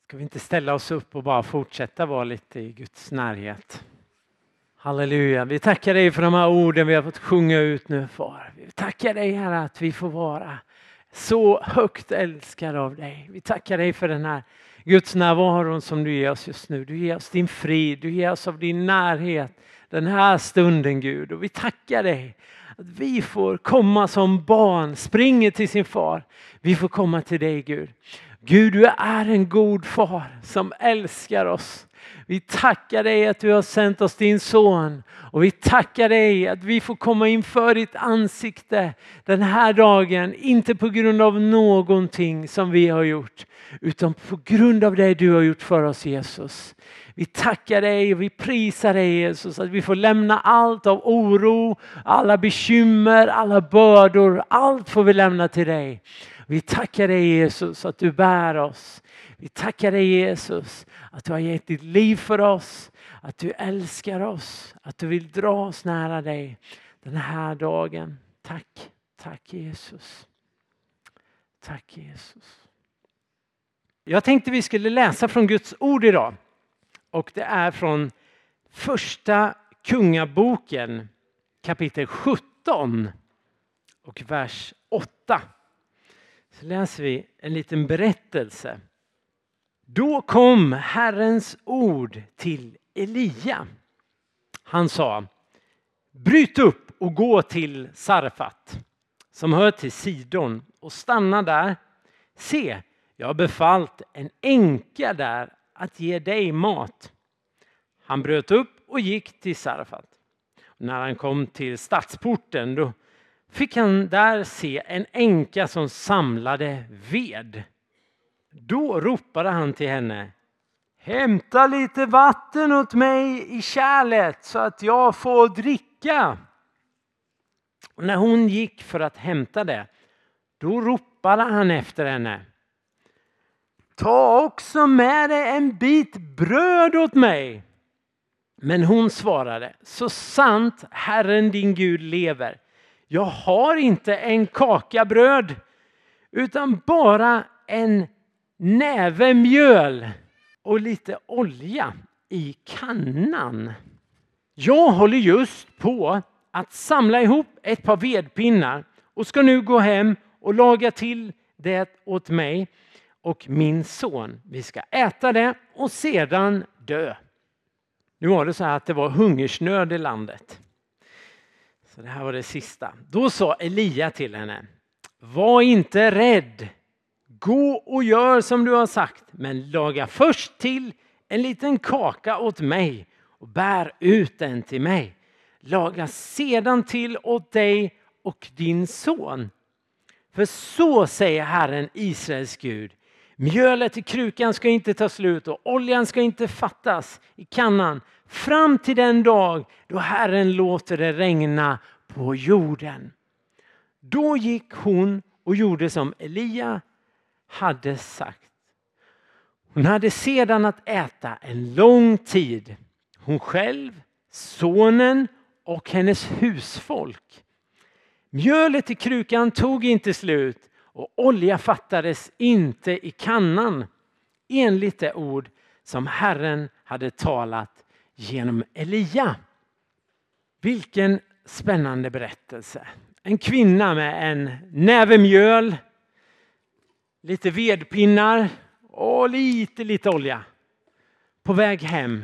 Ska vi inte ställa oss upp och bara fortsätta vara lite i Guds närhet? Halleluja, vi tackar dig för de här orden vi har fått sjunga ut nu, far. Vi tackar dig, Herre, att vi får vara så högt älskade av dig. Vi tackar dig för den här Guds närvaron som du ger oss just nu. Du ger oss din frid, du ger oss av din närhet den här stunden, Gud. Och vi tackar dig att vi får komma som barn, springer till sin far. Vi får komma till dig, Gud. Gud, du är en god far som älskar oss. Vi tackar dig att du har sänt oss din son. Och vi tackar dig att vi får komma inför ditt ansikte den här dagen. Inte på grund av någonting som vi har gjort, utan på grund av det du har gjort för oss, Jesus. Vi tackar dig och vi prisar dig, Jesus, att vi får lämna allt av oro, alla bekymmer, alla bördor. Allt får vi lämna till dig. Vi tackar dig, Jesus, att du bär oss. Vi tackar dig, Jesus, att du har gett ditt liv för oss. Att du älskar oss. Att du vill dra oss nära dig den här dagen. Tack, tack Jesus. Tack Jesus. Jag tänkte vi skulle läsa från Guds ord idag. Och det är från första kungaboken kapitel 17 och vers 8. Så läser vi en liten berättelse. Då kom Herrens ord till Elia. Han sa: bryt upp och gå till Sarfat, som hör till Sidon, och stanna där. Se, jag har befallt en änka där att ge dig mat. Han bröt upp och gick till Sarfat. När han kom till stadsporten, då fick han där se en änka som samlade ved. Då ropade han till henne: hämta lite vatten åt mig i kärlet så att jag får dricka. Och när hon gick för att hämta det, då ropade han efter henne: ta också med dig en bit bröd åt mig. Men hon svarade: så sant Herren din Gud lever, jag har inte en kaka bröd, utan bara en näve mjöl och lite olja i kannan. Jag håller just på att samla ihop ett par vedpinnar och ska nu gå hem och laga till det åt mig och min son. Vi ska äta det och sedan dö. Nu var det så här att det var hungersnöd i landet. Så det här var det sista. Då sa Elia till henne: var inte rädd. Gå och gör som du har sagt, men laga först till en liten kaka åt mig och bär ut den till mig. Laga sedan till åt dig och din son. För så säger Herren Israels Gud: mjölet i krukan ska inte ta slut och oljan ska inte fattas i kannan fram till den dag då Herren låter det regna på jorden. Då gick hon och gjorde som Elia hade sagt. Hon hade sedan att äta en lång tid. Hon själv, sonen och hennes husfolk. Mjölet i krukan tog inte slut och olja fattades inte i kannan, enligt det ord som Herren hade talat genom Elia. Vilken spännande berättelse. En kvinna med en näve mjöl, lite vedpinnar och lite olja på väg hem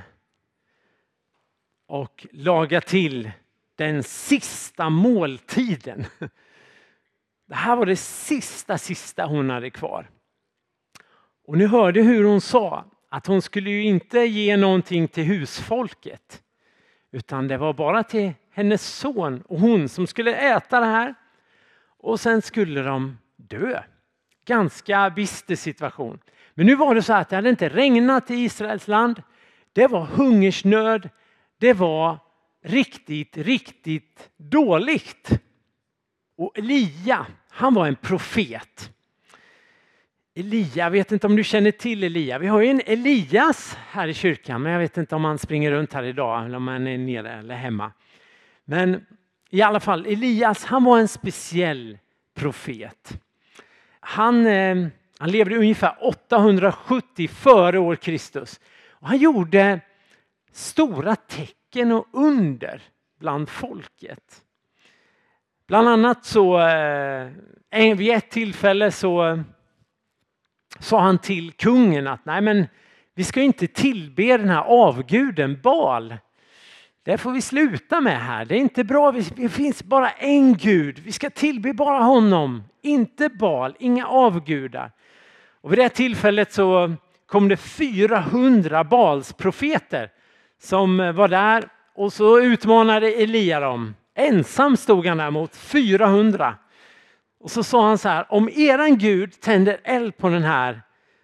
och laga till den sista måltiden. Det här var det sista hon hade kvar. Och ni hörde hur hon sa att hon skulle ju inte ge någonting till husfolket, utan det var bara till hennes son och hon som skulle äta det här. Och sen skulle de dö. Ganska bister situation. Men nu var det så att det hade inte regnat i Israels land. Det var hungersnöd. Det var riktigt dåligt. Och Elia, han var en profet. Elia, jag vet inte om du känner till Elia. Vi har ju en Elias här i kyrkan, men jag vet inte om han springer runt här idag eller om han är nere eller hemma. Men i alla fall, Elias, han var en speciell profet. Han Han levde ungefär 870 före år Kristus. Och han gjorde stora tecken och under bland folket. Bland annat så vid ett tillfälle så sa han till kungen att nej, men vi ska inte tillbe den här avguden Baal. Det får vi sluta med här. Det är inte bra. Det finns bara en gud. Vi ska tillbe bara honom. Inte Baal. Inga avgudar. Och vid det tillfället så kom det 400 Baals profeter som var där. Och så utmanade Elia dem. Ensam stod han där mot 400. Och så sa han så här. Om eran Gud tänder eld på den här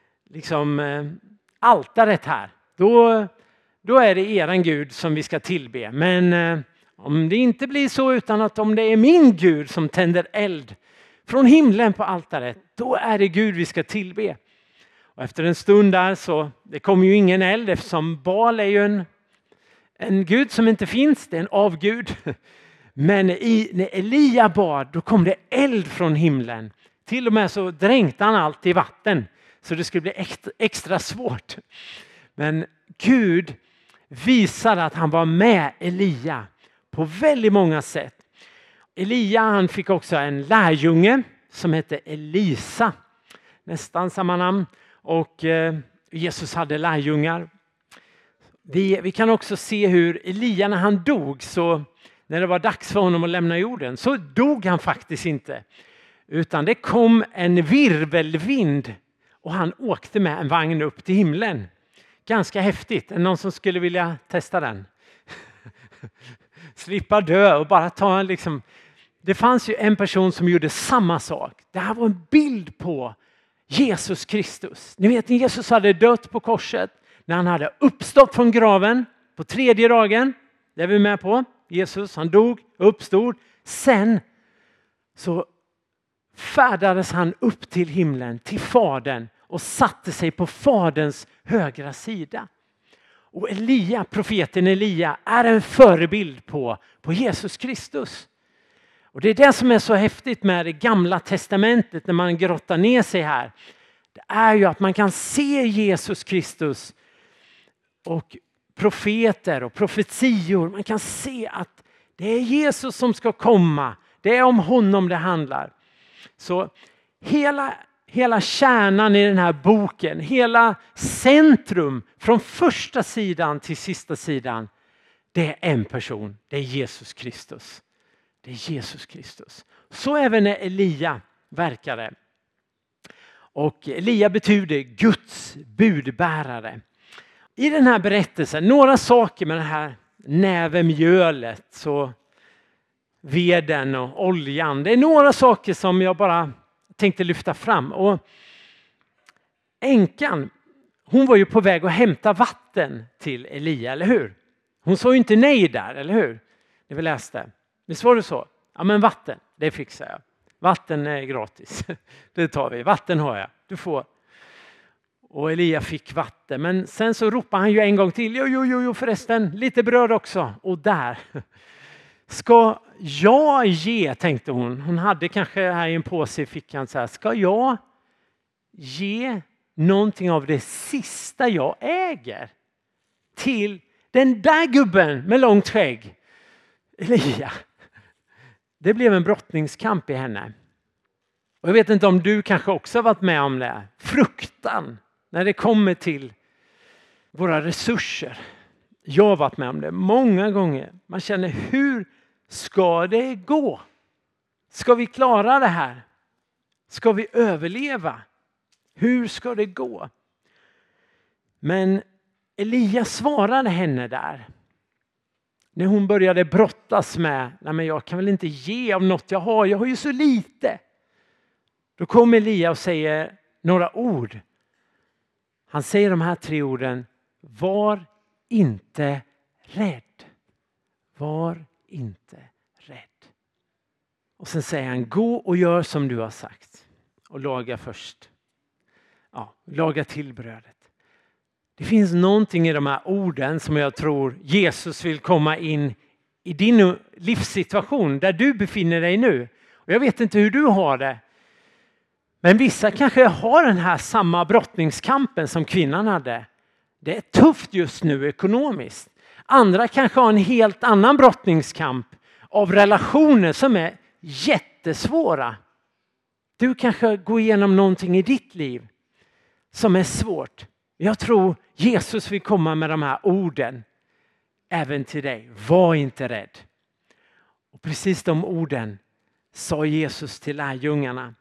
altaret här. Då är det eran Gud som vi ska tillbe. Men om det inte blir så, utan att om det är min Gud som tänder eld från himlen på altaret, då är det Gud vi ska tillbe. Och efter en stund där så, det kommer ju ingen eld eftersom Baal är ju en Gud som inte finns, det är en avgud. Men när Elia bad, då kom det eld från himlen. Till och med så dränkte han allt i vatten. Så det skulle bli extra svårt. Men Gud visade att han var med Elia på väldigt många sätt. Elia, han fick också en lärjunge som hette Elisa. Nästan samma namn. Och Jesus hade lärjungar. Vi kan också se hur Elia när han dog, så när det var dags för honom att lämna jorden, så dog han faktiskt inte. Utan det kom en virvelvind och han åkte med en vagn upp till himlen. Ganska häftigt. Är det någon som skulle vilja testa den? Slippa dö och bara ta Det fanns ju en person som gjorde samma sak. Det här var en bild på Jesus Kristus. Ni vet, Jesus hade dött på korset. När han hade uppstått från graven på 3:e dagen. Det är vi med på. Jesus, han dog, uppstod. Sen så färdades han upp till himlen, till Fadern, och satte sig på Faderns högra sida. Och Elia, profeten Elia, är en förebild på Jesus Kristus. Och det är det som är så häftigt med det gamla testamentet när man grottar ner sig här. Det är ju att man kan se Jesus Kristus och profeter och profetior. Man kan se att det är Jesus som ska komma. Det är om honom det handlar. Så hela kärnan i den här boken, hela centrum från första sidan till sista sidan, det är en person. Det är Jesus Kristus. Det är Jesus Kristus. Så även när Elia verkade. Och Elia betyder Guds budbärare. I den här berättelsen, några saker med det här nävemjölet, så veden och oljan. Det är några saker som jag bara tänkte lyfta fram. Och änkan, hon var ju på väg att hämta vatten till Elia, eller hur? Hon sa ju inte nej där, eller hur? Det vi läste. Visst var det så? Ja, men vatten, det fixar jag. Vatten är gratis. Det tar vi. Vatten har jag. Du får. Och Elia fick vatten. Men sen så ropade han ju en gång till. Jo förresten. Lite bröd också. Och där. Ska jag ge, tänkte hon. Hon hade kanske här i en påse i fickan så här. Ska jag ge någonting av det sista jag äger till den där gubben med långt skägg? Elia. Det blev en brottningskamp i henne. Och jag vet inte om du kanske också har varit med om det. Fruktan när det kommer till våra resurser. Jag har varit med om det många gånger. Man känner, hur ska det gå? Ska vi klara det här? Ska vi överleva? Hur ska det gå? Men Elia svarade henne där. När hon började brottas med, nej men jag kan väl inte ge av något jag har ju så lite. Då kommer Elia och säger några ord. Han säger de här 3 orden. Var inte rädd. Var inte rädd. Och sen säger han, gå och gör som du har sagt. Och laga först. Ja, laga till brödet. Det finns någonting i de här orden som jag tror Jesus vill komma in i din livssituation där du befinner dig nu. Och jag vet inte hur du har det. Men vissa kanske har den här samma brottningskampen som kvinnan hade. Det är tufft just nu ekonomiskt. Andra kanske har en helt annan brottningskamp av relationer som är jättesvåra. Du kanske går igenom någonting i ditt liv som är svårt. Jag tror Jesus vill komma med de här orden även till dig. Var inte rädd. Och precis de orden sa Jesus till lärjungarna.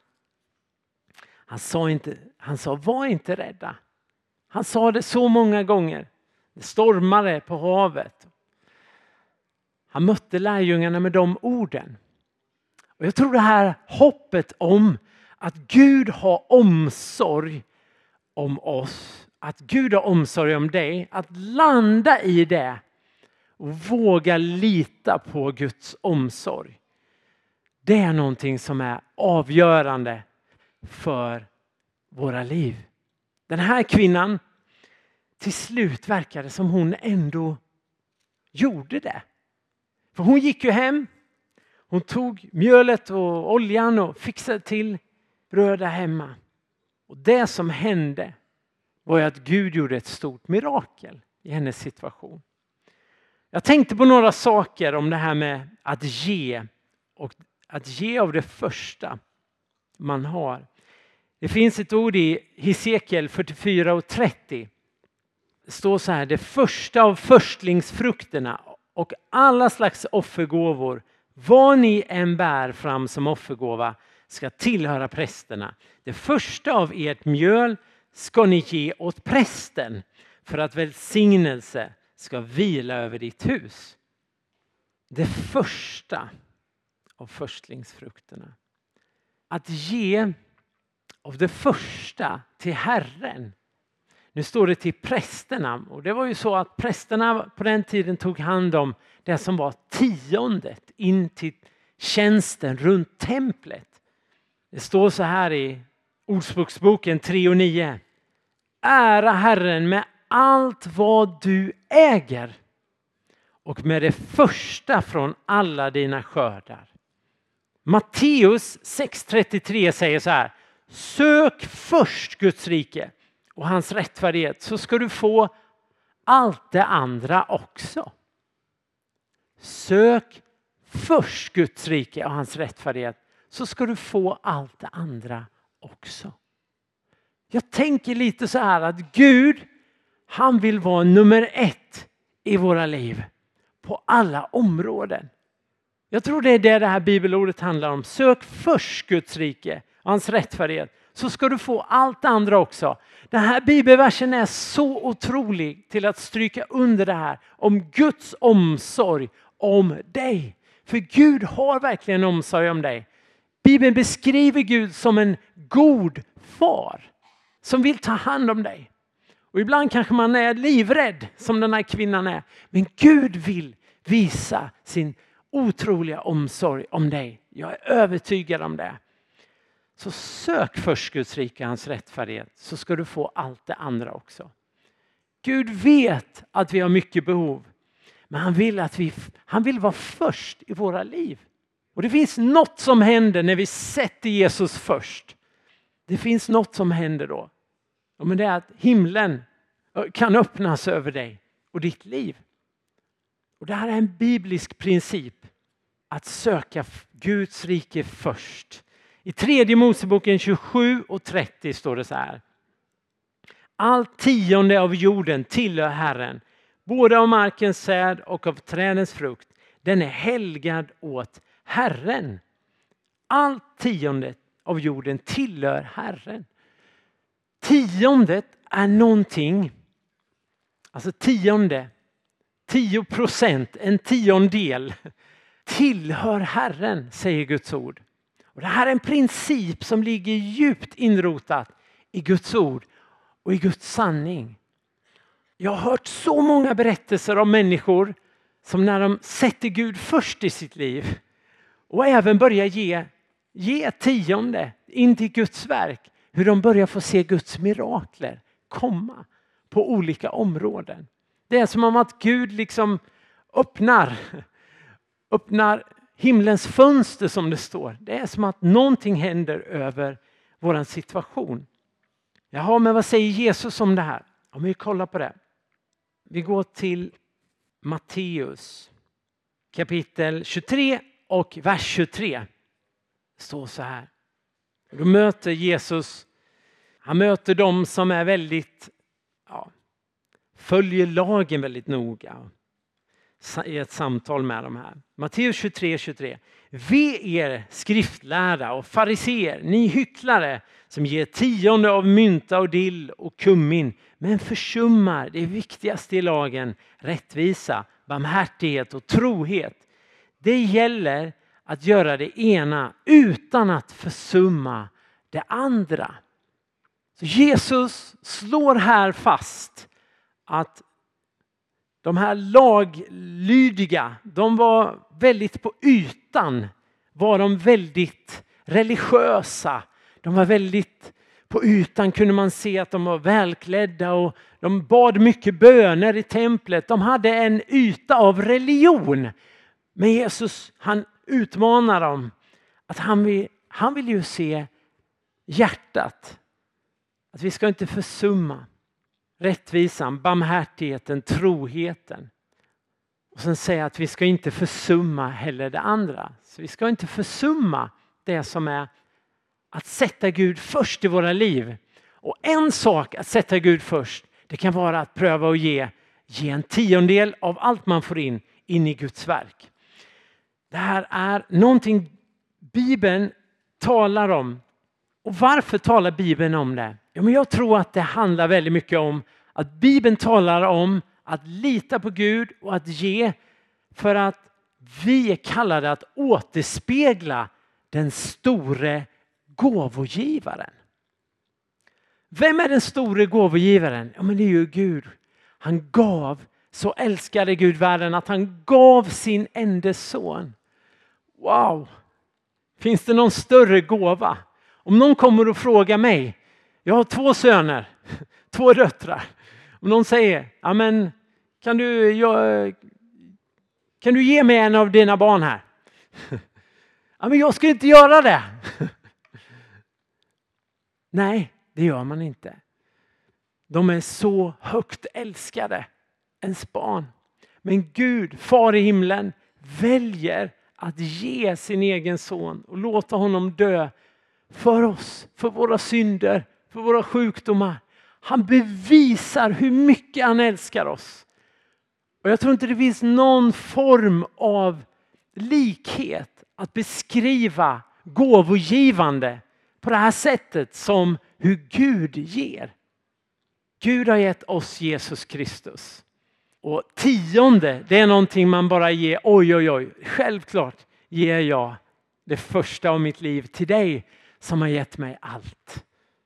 Han sa var inte rädda. Han sa det så många gånger. Det stormade på havet. Han mötte lärjungarna med de orden. Och jag tror det här hoppet om att Gud har omsorg om oss. Att Gud har omsorg om dig. Att landa i det. Och våga lita på Guds omsorg. Det är någonting som är avgörande för våra liv. Den här kvinnan, till slut verkade som hon ändå gjorde det. För hon gick ju hem. Hon tog mjölet och oljan och fixade till bröd där hemma. Och det som hände var ju att Gud gjorde ett stort mirakel i hennes situation. Jag tänkte på några saker om det här med att ge. Och att ge av det första man har. Det finns ett ord i Hesekiel 44:30. Det står så här: det första av förstlingsfrukterna och alla slags offergåvor, vad ni än bär fram som offergåva, ska tillhöra prästerna. Det första av ert mjöl ska ni ge åt prästen för att välsignelse ska vila över ditt hus. Det första av förstlingsfrukterna. Att ge av det första till Herren. Nu står det till prästerna. Och det var ju så att prästerna på den tiden tog hand om det som var tiondet in till tjänsten runt templet. Det står så här i Ordspråksboken 3:9. Ära Herren med allt vad du äger och med det första från alla dina skördar. Matteus 6:33 säger så här: sök först Guds rike och hans rättfärdighet, så ska du få allt det andra också. Sök först Guds rike och hans rättfärdighet, så ska du få allt det andra också. Jag tänker lite så här att Gud, han vill vara nummer 1 i våra liv på alla områden. Jag tror det är det här bibelordet handlar om. Sök först Guds rike och hans rättfärdighet, så ska du få allt andra också. Den här bibelversen är så otrolig till att stryka under det här om Guds omsorg om dig. För Gud har verkligen omsorg om dig. Bibeln beskriver Gud som en god far som vill ta hand om dig. Och ibland kanske man är livrädd som den här kvinnan är. Men Gud vill visa sin otroliga omsorg om dig. Jag är övertygad om det. Så sök först Guds rike och hans rättfärdighet, så ska du få allt det andra också. Gud vet att vi har mycket behov. Men han vill vara först i våra liv. Och det finns något som händer när vi sätter Jesus först. Det finns något som händer då. Men det är att himlen kan öppnas över dig och ditt liv. Och det här är en biblisk princip. Att söka Guds rike först. I 3 Moseboken 27:30 står det så här: allt tionde av jorden tillhör Herren, både av markens säd och av trädens frukt. Den är helgad åt Herren. Allt tionde av jorden tillhör Herren. Tiondet är någonting, alltså 10%, en tiondel tillhör Herren, säger Guds ord. Och det här är en princip som ligger djupt inrotat i Guds ord och i Guds sanning. Jag har hört så många berättelser om människor som när de sätter Gud först i sitt liv och även börjar ge tionde in till Guds verk, hur de börjar få se Guds mirakler komma på olika områden. Det är som om att Gud liksom öppnar himlens fönster, som det står. Det är som att någonting händer över våran situation. Jaha, men vad säger Jesus om det här? Om vi kollar på det. Vi går till Matteus kapitel 23 och vers 23. Det står så här. Då möter Jesus, han möter dem som är väldigt, följer lagen väldigt noga i ett samtal med de här. Matteus 23. Ve er skriftlärda och fariseer, ni hycklare som ger 10 av mynta och dill och kummin, men försummar det viktigaste i lagen, rättvisa, barmhärtighet och trohet. Det gäller att göra det ena utan att försumma det andra. Så Jesus slår här fast att de här laglydiga, de var väldigt på ytan, var de väldigt religiösa. De var väldigt på ytan, kunde man se att de var välklädda och de bad mycket böner i templet. De hade en yta av religion. Men Jesus, han utmanar dem att han vill ju se hjärtat. Att vi ska inte försumma rättvisan, barmhärtigheten, troheten. Och sen säga att vi ska inte försumma heller det andra. Så vi ska inte försumma det som är att sätta Gud först i våra liv. Och en sak att sätta Gud först, det kan vara att pröva att ge en 10 av allt man får in i Guds verk. Det här är någonting Bibeln talar om. Och varför talar Bibeln om det? Ja, men jag tror att det handlar väldigt mycket om att Bibeln talar om att lita på Gud och att ge, för att vi är kallade att återspegla den store gåvogivaren. Vem är den store gåvogivaren? Ja, men det är ju Gud. Han gav, så älskade Gud världen att han gav sin enda son. Wow! Finns det någon större gåva? Om någon kommer och frågar mig, jag har 2 söner, 2 döttrar. Om någon säger, ja men kan du ge mig en av dina barn här? Ja, men jag ska inte göra det. Nej, det gör man inte. De är så högt älskade, ens barn. Men Gud, far i himlen, väljer att ge sin egen son och låta honom dö för oss, för våra synder, för våra sjukdomar. Han bevisar hur mycket han älskar oss. Och jag tror inte det finns någon form av likhet att beskriva gåvogivande på det här sättet som hur Gud ger. Gud har gett oss Jesus Kristus. Och 10, det är någonting man bara ger. Oj. Självklart ger jag det första av mitt liv till dig som har gett mig allt.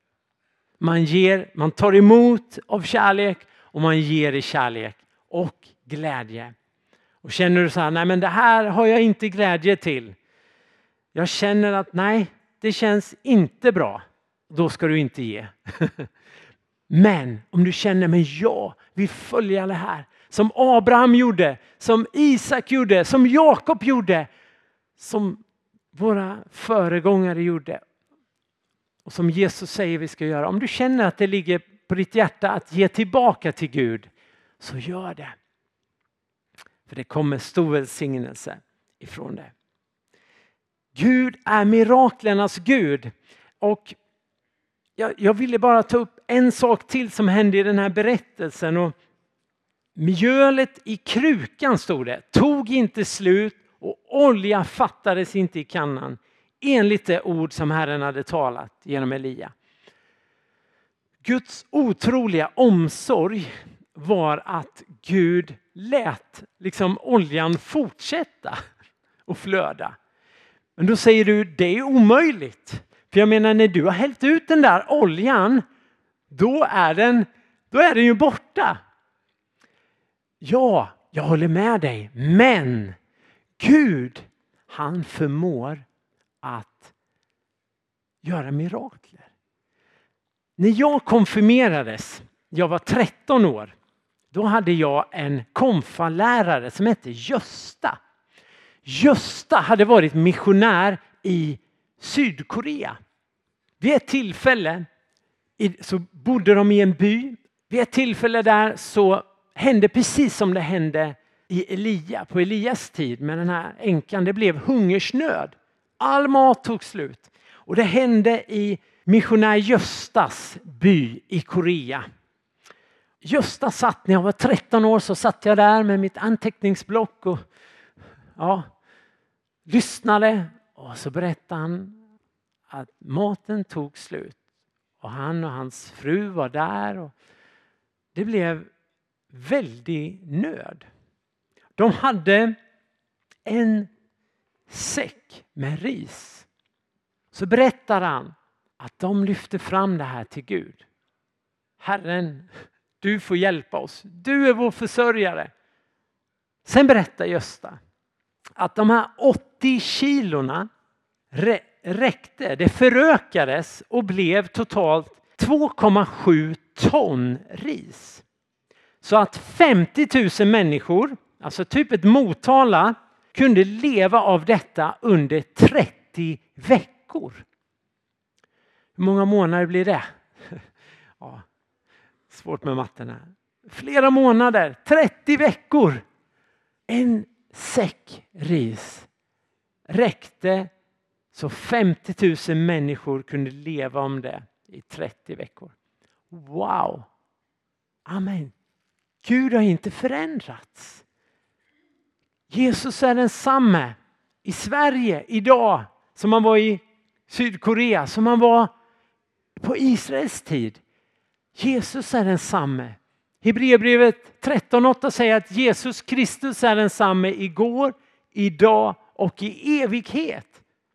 Man tar emot av kärlek och man ger i kärlek och glädje. Och känner du så här, nej men det här har jag inte glädje till. Jag känner att nej, det känns inte bra. Då ska du inte ge. Men om du känner, men jag vill följa det här. Som Abraham gjorde, som Isak gjorde, som Jakob gjorde. Som våra föregångare gjorde. Och som Jesus säger vi ska göra. Om du känner att det ligger på ditt hjärta att ge tillbaka till Gud, så gör det. För det kommer stor välsignelse ifrån det. Gud är miraklernas Gud. Och jag ville bara ta upp en sak till som hände i den här berättelsen. Och mjölet i krukan, stod det, tog inte slut och olja fattades inte i kannan. Enligt det ord som Herren hade talat genom Elia. Guds otroliga omsorg var att Gud lät oljan fortsätta och flöda. Men då säger du, det är omöjligt. För jag menar, när du har hällt ut den där oljan, då är den ju borta. Ja, jag håller med dig. Men Gud, han förmår att göra mirakler. När jag konfirmerades, jag var 13 år. Då hade jag en konfalärare som hette Gösta. Gösta hade varit missionär i Sydkorea. Vid ett tillfälle så bodde de i en by. Vid ett tillfälle där så hände precis som det hände på Elias tid med den här änkan. Det blev hungersnöd. All mat tog slut. Och det hände i missionär Göstas by i Korea. Gösta satt, när jag var 13 år så satt jag där med mitt anteckningsblock och lyssnade. Och så berättade han att maten tog slut. Och han och hans fru var där. Och det blev väldig nöd. De hade en säck med ris. Så berättar han att de lyfte fram det här till Gud. Herren, du får hjälpa oss. Du är vår försörjare. Sen berättar Gösta att de här 80 kilorna räckte. Det förökades och blev totalt 2,7 ton ris. Så att 50 000 människor, alltså typ ett Motala, kunde leva av detta under 30 veckor. Hur många månader blir det? Ja, svårt med matten här. Flera månader, 30 veckor. En säck ris räckte så 50 000 människor kunde leva om det i 30 veckor. Wow! Amen. Gud har inte förändrats. Jesus är densamme i Sverige idag som han var i Sydkorea, som han var på Israels tid. Jesus är densamme. Hebreerbrevet 13:8 säger att Jesus Kristus är densamme igår, idag och i evighet.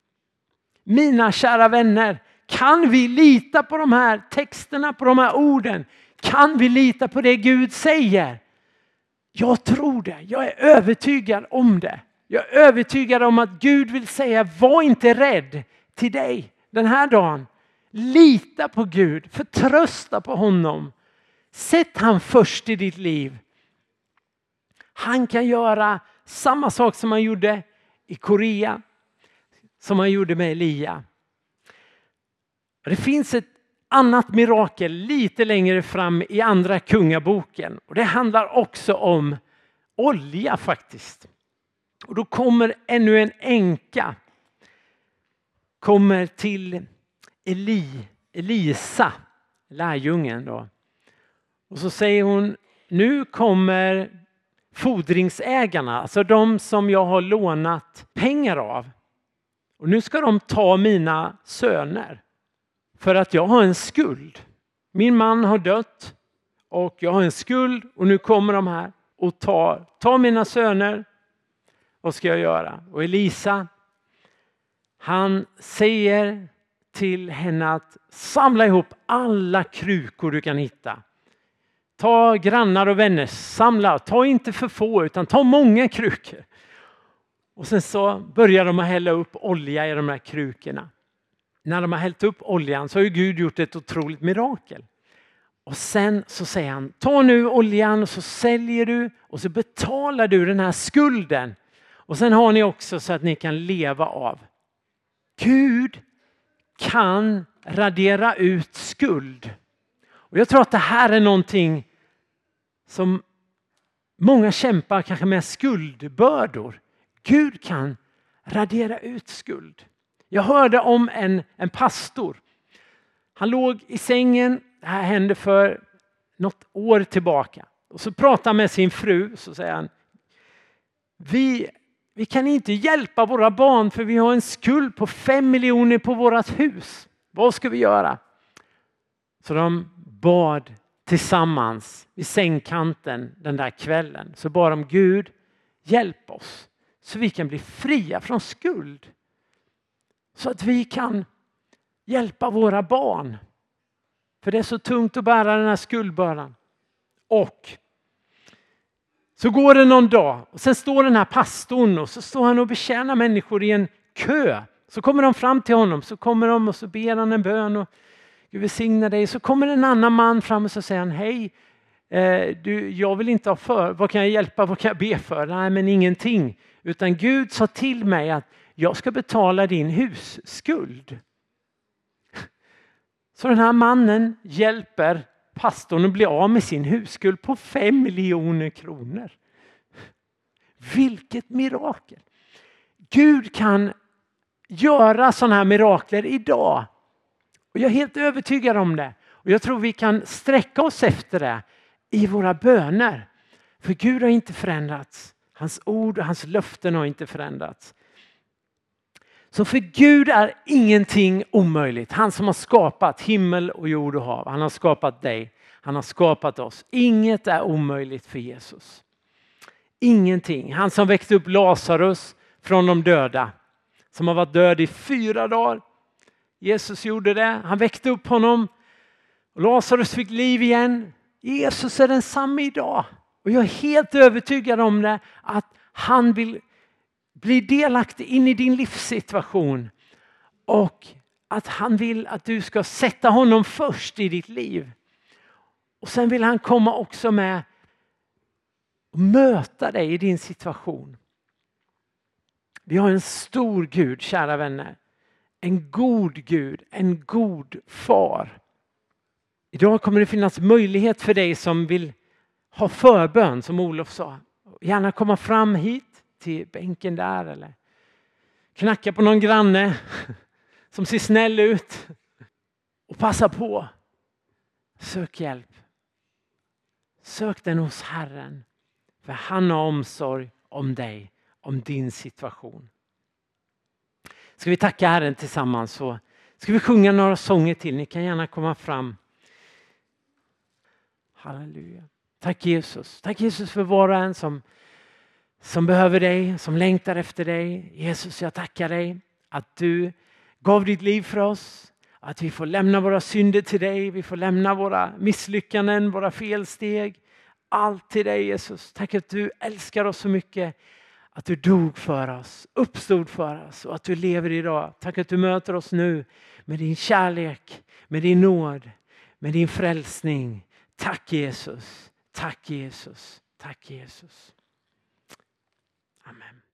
Mina kära vänner, kan vi lita på de här texterna, på de här orden? Kan vi lita på det Gud säger? Jag tror det. Jag är övertygad om det. Jag är övertygad om att Gud vill säga, var inte rädd till dig den här dagen. Lita på Gud, förtrösta på honom. Sätt han först i ditt liv. Han kan göra samma sak som han gjorde i Korea, som han gjorde med Elia. Det finns ett annat mirakel lite längre fram i andra kungaboken. Och det handlar också om olja faktiskt. Och då kommer ännu en änka. Kommer till Elisa, lärjungen då. Och så säger hon, nu kommer fordringsägarna, alltså de som jag har lånat pengar av. Och nu ska de ta mina söner. För att jag har en skuld. Min man har dött och jag har en skuld. Och nu kommer de här och tar mina söner. Vad ska jag göra? Och Elisa, han säger till henne att samla ihop alla krukor du kan hitta. Ta grannar och vänner, samla. Ta inte för få utan ta många krukor. Och sen så börjar de att hälla upp olja i de här krukorna. När de har hällt upp oljan så har ju Gud gjort ett otroligt mirakel. Och sen så säger han, ta nu oljan och så säljer du och så betalar du den här skulden. Och sen har ni också så att ni kan leva av. Gud kan radera ut skuld. Och jag tror att det här är någonting som många kämpar kanske med skuldbördor. Gud kan radera ut skuld. Jag hörde om en pastor. Han låg i sängen, det här hände för något år tillbaka. Och så pratar han med sin fru, så säger han, vi kan inte hjälpa våra barn för vi har en skuld på 5 miljoner på vårat hus. Vad ska vi göra? Så de bad tillsammans vid sängkanten den där kvällen. Så bad de, Gud, hjälp oss så vi kan bli fria från skuld. Så att vi kan hjälpa våra barn. För det är så tungt att bära den här skuldbördan. Och så går det någon dag. Och sen står den här pastorn och så står han och betjänar människor i en kö. Så kommer de fram till honom. Så kommer de och så ber han en bön. Och Gud välsigna dig. Så kommer en annan man fram och så säger han, hej. Jag vill inte ha för. Vad kan jag hjälpa? Vad kan jag be för? Nej, men ingenting. Utan Gud sa till mig att jag ska betala din husskuld. Så den här mannen hjälper pastorn att bli av med sin husskuld på 5 miljoner kronor. Vilket mirakel! Gud kan göra sådana här mirakler idag. Och jag är helt övertygad om det. Och jag tror vi kan sträcka oss efter det i våra böner. För Gud har inte förändrats. Hans ord och hans löften har inte förändrats. Så för Gud är ingenting omöjligt. Han som har skapat himmel och jord och hav. Han har skapat dig. Han har skapat oss. Inget är omöjligt för Jesus. Ingenting. Han som väckte upp Lazarus från de döda. Som har varit död i 4 dagar. Jesus gjorde det. Han väckte upp honom. Lazarus fick liv igen. Jesus är densamma idag. Och jag är helt övertygad om det. Att han vill bli delaktig in i din livssituation. Och att han vill att du ska sätta honom först i ditt liv. Och sen vill han komma också med och möta dig i din situation. Vi har en stor Gud, kära vänner. En god Gud, en god far. Idag kommer det finnas möjlighet för dig som vill ha förbön, som Olof sa. Gärna komma fram hit till bänken där eller knacka på någon granne som ser snäll ut. Och passa på. Sök hjälp. Sök den hos Herren. För han har omsorg om dig, om din situation. Ska vi tacka Herren tillsammans så ska vi sjunga några sånger till. Ni kan gärna komma fram. Halleluja. Tack Jesus. Tack Jesus för var och en som behöver dig, som längtar efter dig. Jesus, jag tackar dig att du gav ditt liv för oss. Att vi får lämna våra synder till dig. Vi får lämna våra misslyckanden, våra felsteg. Allt till dig Jesus. Tack att du älskar oss så mycket. Att du dog för oss, uppstod för oss och att du lever idag. Tack att du möter oss nu med din kärlek, med din nåd, med din frälsning. Tack Jesus, tack Jesus, tack Jesus. Amen.